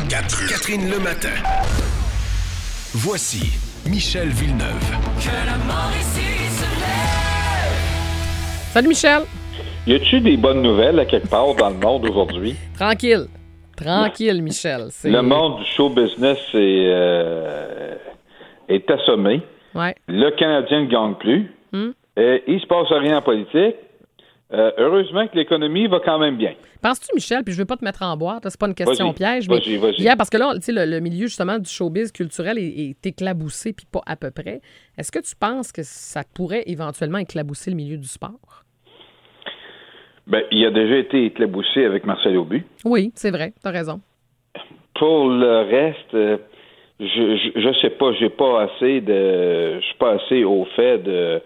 Catherine le matin. Voici Michel Villeneuve. Que la Mauricie se lève. Salut Michel. Y a-tu des bonnes nouvelles à quelque part dans le monde aujourd'hui? Tranquille, Michel. Le monde du show business est assommé. Ouais. Le Canadien ne gagne plus. Il se passe rien en politique. Heureusement que l'économie va quand même bien. Penses-tu, Michel, puis je veux pas te mettre en boîte, c'est pas une question piège, mais vas-y. hier, parce que là, tu sais, le milieu justement du showbiz culturel est éclaboussé, puis pas à peu près. Est-ce que tu penses que ça pourrait éventuellement éclabousser le milieu du sport? Ben, il a déjà été éclaboussé avec Marcel Aubut. Oui, c'est vrai, t'as raison. Pour le reste, je sais pas, je suis pas assez au fait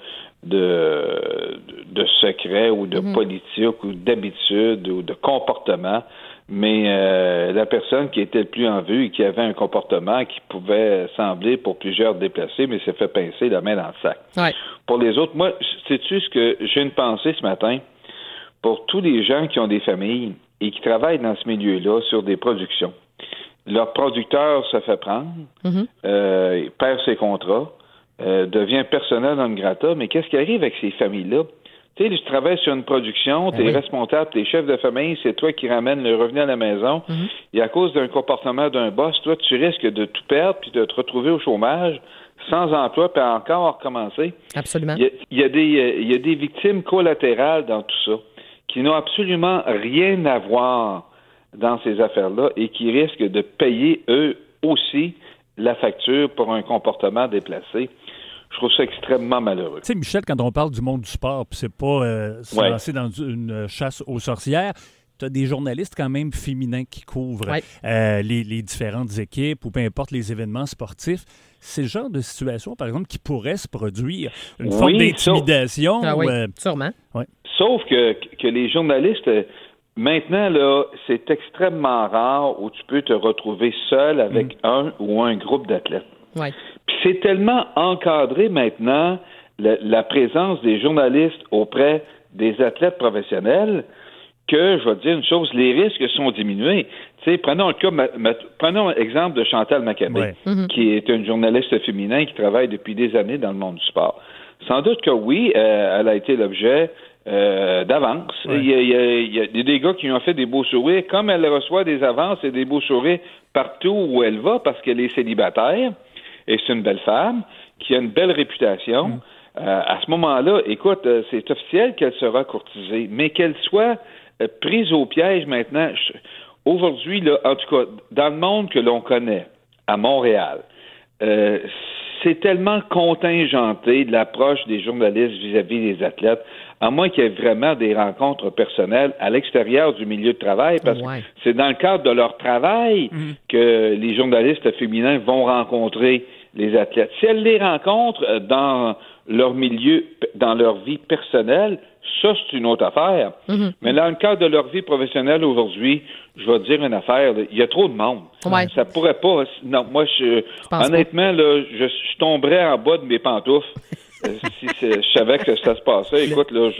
de secrets ou de politique ou d'habitude ou de comportement, mais la personne qui était le plus en vue et qui avait un comportement qui pouvait sembler pour plusieurs déplacé, mais s'est fait pincer la main dans le sac. Ouais. Pour les autres, moi, sais-tu ce que j'ai une pensée ce matin? Pour tous les gens qui ont des familles et qui travaillent dans ce milieu-là sur des productions. Leur producteur se fait prendre, perd ses contrats, devient persona non grata, mais qu'est-ce qui arrive avec ces familles-là? Tu sais, tu travailles sur une production, tu es responsable, tu es chef de famille, c'est toi qui ramènes le revenu à la maison, et à cause d'un comportement d'un boss, toi, tu risques de tout perdre puis de te retrouver au chômage, sans emploi, puis encore recommencer. Absolument. Il y a des victimes collatérales dans tout ça, qui n'ont absolument rien à voir dans ces affaires-là et qui risquent de payer, eux aussi, la facture pour un comportement déplacé. Je trouve ça extrêmement malheureux. Tu sais, Michel, quand on parle du monde du sport, puis c'est pas se lancer dans une chasse aux sorcières, tu as des journalistes quand même féminins qui couvrent les différentes équipes ou peu importe les événements sportifs. C'est le genre de situation, par exemple, qui pourrait se produire. Une forme d'intimidation. Sûrement. Ouais. Sauf que les journalistes, maintenant, là, c'est extrêmement rare où tu peux te retrouver seul avec un ou un groupe d'athlètes. Ouais. Puis c'est tellement encadré maintenant, la présence des journalistes auprès des athlètes professionnels, que, je vais te dire une chose, les risques sont diminués. Tu sais, prenons l'exemple de Chantal Maccabé, qui est une journaliste féminin qui travaille depuis des années dans le monde du sport. Sans doute que oui, elle a été l'objet d'avance. Ouais. Il y a des gars qui lui ont fait des beaux sourires, comme elle reçoit des avances et des beaux sourires partout où elle va, parce qu'elle est célibataire, et c'est une belle femme, qui a une belle réputation. À ce moment-là, écoute, c'est officiel qu'elle sera courtisée, mais qu'elle soit prise au piège maintenant. Aujourd'hui, là, en tout cas, dans le monde que l'on connaît, à Montréal, c'est tellement contingenté de l'approche des journalistes vis-à-vis des athlètes, à moins qu'il y ait vraiment des rencontres personnelles à l'extérieur du milieu de travail, parce que c'est dans le cadre de leur travail que les journalistes féminins vont rencontrer les athlètes. Si elles les rencontrent dans leur milieu, dans leur vie personnelle, ça, c'est une autre affaire. Mais dans le cadre de leur vie professionnelle aujourd'hui, je vais te dire une affaire, il y a trop de monde. Ouais. Ça pourrait pas... Non, moi, honnêtement, là, je tomberais en bas de mes pantoufles si je savais que ça se passait. Écoute, là,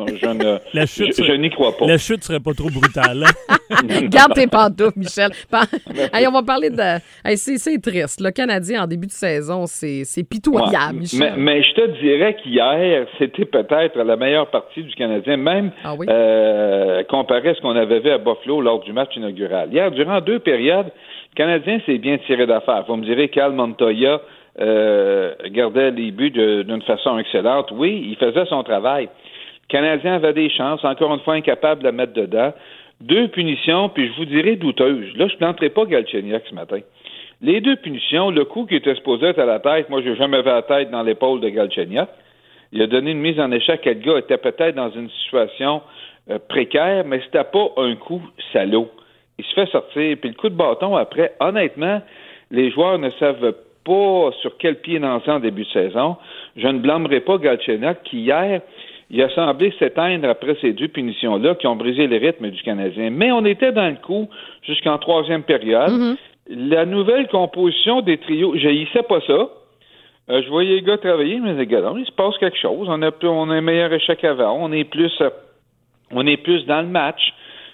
je n'y crois pas. La chute serait pas trop brutale. Garde tes pantoufles, Michel. Hey, on va parler de... Hey, c'est triste. Le Canadien, en début de saison, c'est pitoyable, Michel. Mais je te dirais qu'hier, c'était peut-être la meilleure partie du Canadien, même comparé à ce qu'on avait vu à Buffalo lors du match inaugural. Hier, durant 2 périodes, le Canadien s'est bien tiré d'affaire. Vous me direz, Cal Montoya gardait les buts d'une façon excellente. Oui, il faisait son travail. Le Canadien avait des chances, encore une fois incapable de la mettre dedans. 2 punitions, puis je vous dirais douteuses. Là, je ne planterai pas Galchenyuk ce matin. Les 2 punitions, le coup qui était supposé être à la tête, moi, j'ai jamais vu la tête dans l'épaule de Galchenyuk. Il a donné une mise en échec. Le gars était peut-être dans une situation précaire, mais c'était pas un coup salaud. Il se fait sortir, puis le coup de bâton après, honnêtement, les joueurs ne savent pas sur quel pied danser en début de saison. Je ne blâmerai pas Galchenyuk qui, hier, il a semblé s'éteindre après ces 2 punitions-là qui ont brisé le rythme du Canadien. Mais on était dans le coup jusqu'en 3e période. La nouvelle composition des trios, je haïssais pas ça. Je voyais les gars travailler, mais les gars, non, il se passe quelque chose. On a un meilleur échec avant. On est plus dans le match.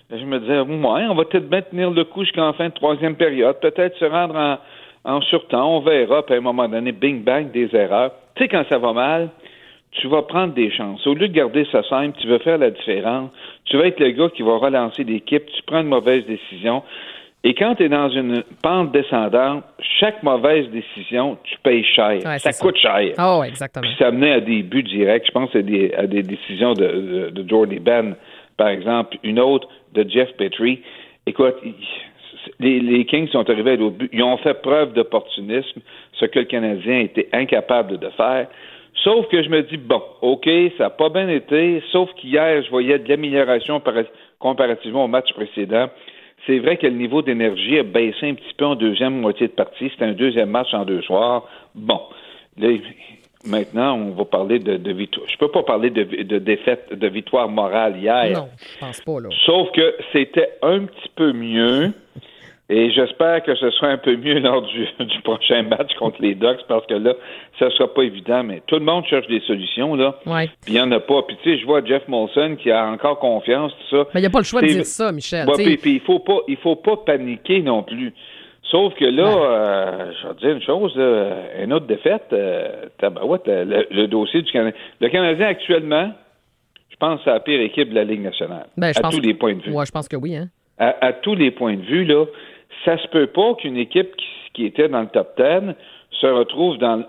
Je me disais, on va peut-être bien tenir le coup jusqu'en fin de troisième période, peut-être se rendre en surtemps, on verra, puis à un moment donné, bing bang, des erreurs. Tu sais, quand ça va mal, tu vas prendre des chances. Au lieu de garder ça simple, tu veux faire la différence. Tu vas être le gars qui va relancer l'équipe. Tu prends une mauvaise décision. Et quand tu es dans une pente descendante, chaque mauvaise décision, tu payes cher. Ouais, ça coûte cher. Oh, exactement. Puis ça menait à des buts directs. Je pense à des décisions de Jordy Ben, par exemple. Une autre de Jeff Petrie. Écoute, les Kings sont arrivés à l'autre but. Ils ont fait preuve d'opportunisme, ce que le Canadien était incapable de faire. Sauf que je me dis, bon, OK, ça n'a pas bien été, sauf qu'hier, je voyais de l'amélioration comparativement au match précédent. C'est vrai que le niveau d'énergie a baissé un petit peu en deuxième moitié de partie. C'était un deuxième match en 2 soirs. Bon, là, maintenant, on va parler de victoire. Je peux pas parler de défaite, de victoire morale hier. Non, je pense pas, là. Sauf que c'était un petit peu mieux. Et j'espère que ce sera un peu mieux lors du prochain match contre les Ducks, parce que là, ça sera pas évident, mais tout le monde cherche des solutions, là. Ouais. Puis il n'y en a pas. Puis tu sais, je vois Jeff Molson qui a encore confiance, tout ça. Mais il n'y a pas le choix de dire ça, Michel. Ouais, puis il faut pas paniquer non plus. Sauf que là, je vais te dire une chose, une autre défaite, le dossier du Canadien. Le Canadien, actuellement, je pense que c'est la pire équipe de la Ligue nationale. Tous les points de vue. Ouais, je pense que oui, hein. À tous les points de vue, là, ça se peut pas qu'une équipe qui était dans le top 10 se retrouve dans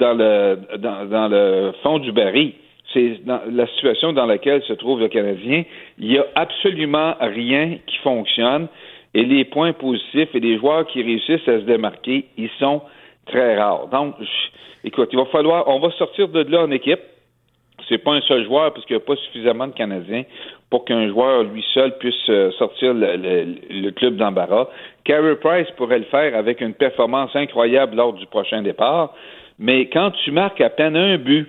le fond du baril. C'est dans la situation dans laquelle se trouve le Canadien. Il y a absolument rien qui fonctionne. Et les points positifs et les joueurs qui réussissent à se démarquer, ils sont très rares. Donc, écoute, on va sortir de là en équipe. C'est pas un seul joueur parce qu'il n'y a pas suffisamment de Canadiens pour qu'un joueur, lui seul, puisse sortir le club d'embarras. Carey Price pourrait le faire avec une performance incroyable lors du prochain départ, mais quand tu marques à peine un but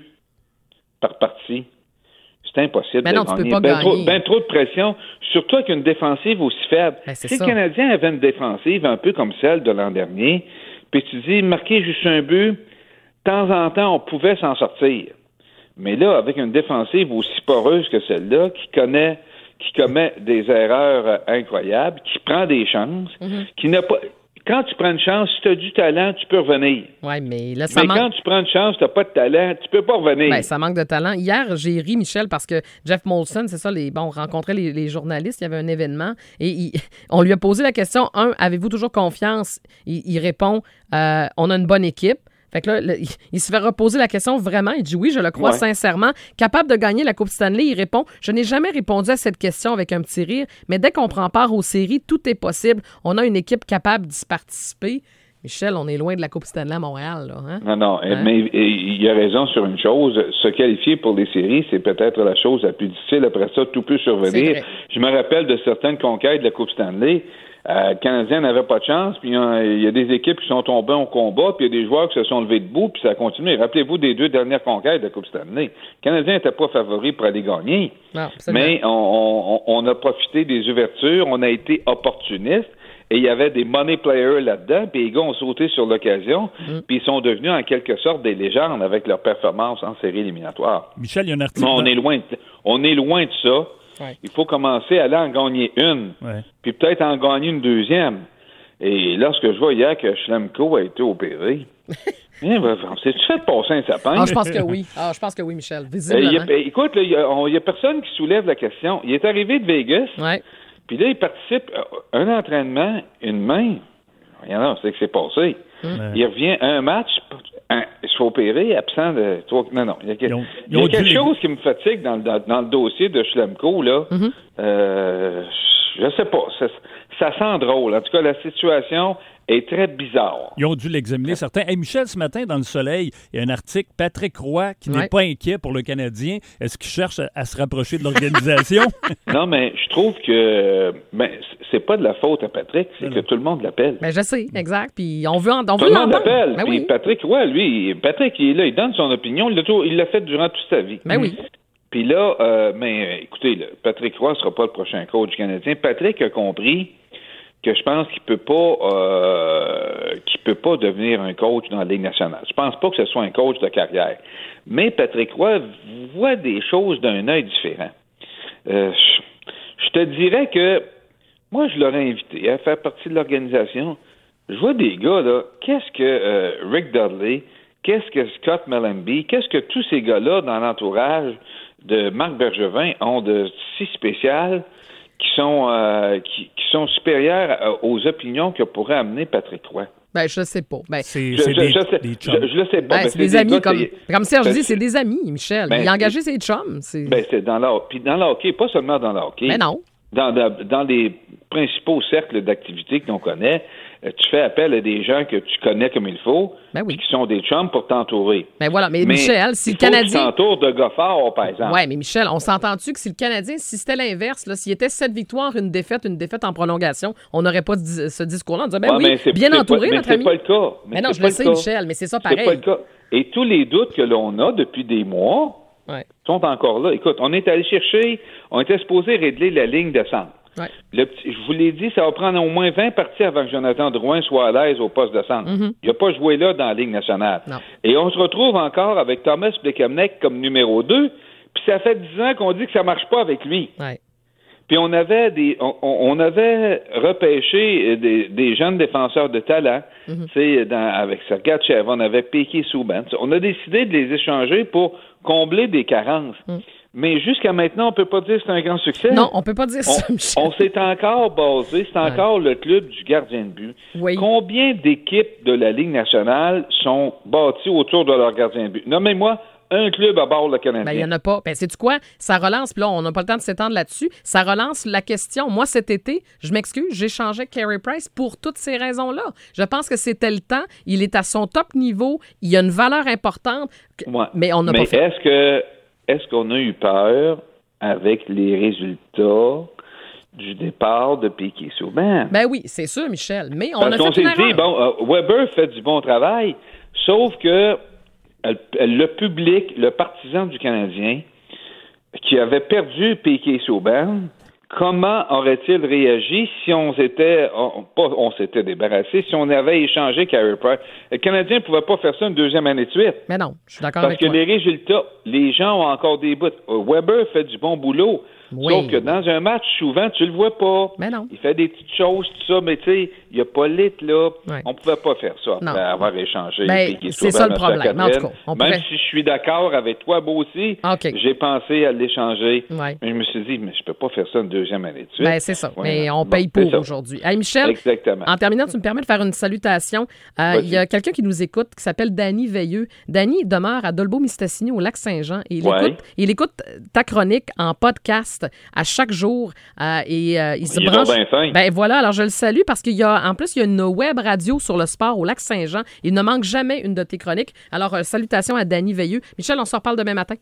par partie, c'est impossible de gagner. Tu peux pas gagner. Ben trop de pression, surtout avec une défensive aussi faible. Si le Canadien avait une défensive un peu comme celle de l'an dernier, puis tu dis, marquer juste un but, de temps en temps, on pouvait s'en sortir. Mais là, avec une défensive aussi poreuse que celle-là, qui commet des erreurs incroyables, qui prend des chances, qui n'a pas. Quand tu prends une chance, si tu as du talent, tu peux revenir. Oui, mais là, quand tu prends une chance, tu n'as pas de talent, tu peux pas revenir. Ben, ça manque de talent. Hier, j'ai ri, Michel, parce que Jeff Molson, c'est ça, on rencontrait les journalistes, il y avait un événement, et on lui a posé la question, avez-vous toujours confiance? Il répond, on a une bonne équipe. Fait que là, il se fait reposer la question vraiment. Il dit oui, je le crois sincèrement. Capable de gagner la Coupe Stanley, il répond « Je n'ai jamais répondu à cette question avec un petit rire, mais dès qu'on prend part aux séries, tout est possible. On a une équipe capable d'y participer. » Michel, on est loin de la Coupe Stanley à Montréal, là. Hein? Non, mais il a raison sur une chose. Se qualifier pour les séries, c'est peut-être la chose la plus difficile. Après ça, tout peut survenir. Je me rappelle de certaines conquêtes de la Coupe Stanley. Le Canadien n'avait pas de chance, puis il y a des équipes qui sont tombées au combat, puis il y a des joueurs qui se sont levés debout, puis ça a continué. Rappelez-vous des 2 dernières conquêtes de la Coupe Stanley. Le Canadien n'était pas favori pour aller gagner, mais on a profité des ouvertures, on a été opportuniste, et il y avait des money players là-dedans, puis les gars ont sauté sur l'occasion, puis ils sont devenus en quelque sorte des légendes avec leur performance en série éliminatoire. Michel, il y a un article... Mais on est loin de ça. Ouais. Il faut commencer à aller en gagner une, puis peut-être en gagner une deuxième. Et lorsque je vois hier que Schlemko a été opéré, c'est-tu fait passer un sapin? Je pense que oui. Je pense que oui, Michel. Visiblement. Écoute, il y a personne qui soulève la question. Il est arrivé de Vegas, puis là, il participe à un entraînement, une main. Regardez, c'est que c'est passé. Il revient à un match, il se fait opérer, absent de... Non, il y a quelque chose qui me fatigue dans le dossier de Schlemko, là. Je sais pas. Ça sent drôle. En tout cas, la situation est très bizarre. Ils ont dû l'examiner, certains. Hey, Michel, ce matin, dans Le Soleil, il y a un article, Patrick Roy, qui n'est pas inquiet pour le Canadien. Est-ce qu'il cherche à se rapprocher de l'organisation? Non, mais je trouve que c'est pas de la faute à Patrick, c'est que tout le monde l'appelle. Je sais, exact. Puis on veut tout le monde l'appelle. Puis Patrick Roy, Patrick, il est là, il donne son opinion. Il l'a fait durant toute sa vie. Oui. Puis là, écoutez, Patrick Roy ne sera pas le prochain coach du Canadien. Patrick a compris que je pense qu'il peut pas devenir un coach dans la Ligue nationale. Je pense pas que ce soit un coach de carrière. Mais Patrick Roy voit des choses d'un œil différent. Je te dirais que moi, je l'aurais invité à faire partie de l'organisation. Je vois des gars, là, qu'est-ce que Rick Dudley, qu'est-ce que Scott Mellenby, qu'est-ce que tous ces gars-là dans l'entourage de Marc Bergevin ont de si spécial qui sont supérieurs aux opinions que pourrait amener Patrick Roy? Ben, je sais pas. Ben, c'est des chums. Je le sais pas. Ben, c'est des amis, comme Serge dit, c'est des amis, Michel. Il a engagé ses chums. C'est dans le hockey. Puis dans le hockey, pas seulement dans le hockey. Mais non. Dans les principaux cercles d'activité que l'on connaît, tu fais appel à des gens que tu connais comme il faut, puis qui sont des chums pour t'entourer. Ben voilà, mais Michel, si le Canadien... Il faut que tu t'entoures de gars forts, par exemple. Oui, mais Michel, on s'entend-tu que si le Canadien, si c'était l'inverse, là, s'il était 7 victoires, une défaite en prolongation, on n'aurait pas ce discours-là. On disait, bien entouré, notre ami. Mais c'est pas le cas. Mais non, je le sais, Michel, mais c'est ça pareil. C'est pas le cas. Et tous les doutes que l'on a depuis des mois sont encore là. Écoute, on est était supposé régler la ligne de centre. Ouais. Je vous l'ai dit, ça va prendre au moins 20 parties avant que Jonathan Drouin soit à l'aise au poste de centre. Mm-hmm. Il n'a pas joué là dans la Ligue nationale. Non. Et on se retrouve encore avec Thomas Plekanec comme numéro 2, puis ça fait 10 ans qu'on dit que ça marche pas avec lui. Ouais. Puis on avait repêché des jeunes défenseurs de talent, avec Sergachev, on avait Piqué Souban. On a décidé de les échanger pour combler des carences. Mais jusqu'à maintenant, on peut pas dire que c'est un grand succès. Non, on peut pas dire ça, Michel. On s'est encore basé, c'est encore le club du gardien de but. Oui. Combien d'équipes de la Ligue nationale sont bâties autour de leur gardien de but? Nommez-moi un club à bord le Canadien. Ben, il n'y en a pas. Ben, sais-tu quoi? Ça relance, puis là, on n'a pas le temps de s'étendre là-dessus. Ça relance la question. Moi, cet été, je m'excuse, j'ai changé Carey Price pour toutes ces raisons-là. Je pense que c'était le temps. Il est à son top niveau. Il a une valeur importante. Mais on n'a pas fait. Est-ce qu'on a eu peur avec les résultats du départ de Piqué Souban? Ben oui, c'est sûr, Michel. Mais on Parce a qu'on fait une s'est dit, Weber fait du bon travail, sauf que le public, le partisan du Canadien, qui avait perdu Piqué Souban, comment aurait-il réagi si on s'était débarrassé, si on avait échangé Carey Price? Le Canadien ne pouvait pas faire ça une deuxième année de suite. Mais non, je suis d'accord avec toi. Parce que les résultats, les gens ont encore des bouts. Weber fait du bon boulot. Oui. Sauf que dans un match, souvent, tu le vois pas. Mais non. Il fait des petites choses, tout ça, mais tu sais, il n'y a pas lit, là. Ouais. On pouvait pas faire ça après avoir échangé. C'est ça le problème. En tout cas, même si je suis d'accord avec toi, moi aussi, j'ai pensé à l'échanger. Ouais. Mais je me suis dit, mais je peux pas faire ça une deuxième année de suite. Ben, c'est ça. Ouais, mais on paye pour aujourd'hui. Hey, Michel, exactement. En terminant, tu me permets de faire une salutation. Il y a quelqu'un qui nous écoute qui s'appelle Danny Veilleux. Danny demeure à Dolbeau-Mistassini au Lac-Saint-Jean et il écoute ta chronique en podcast à chaque jour il se branche. Ben voilà, alors je le salue parce qu'il y a en plus il y a une web radio sur le sport au Lac-Saint-Jean. Il ne manque jamais une de tes chroniques. Alors salutations à Danny Veilleux. Michel, on se reparle demain matin.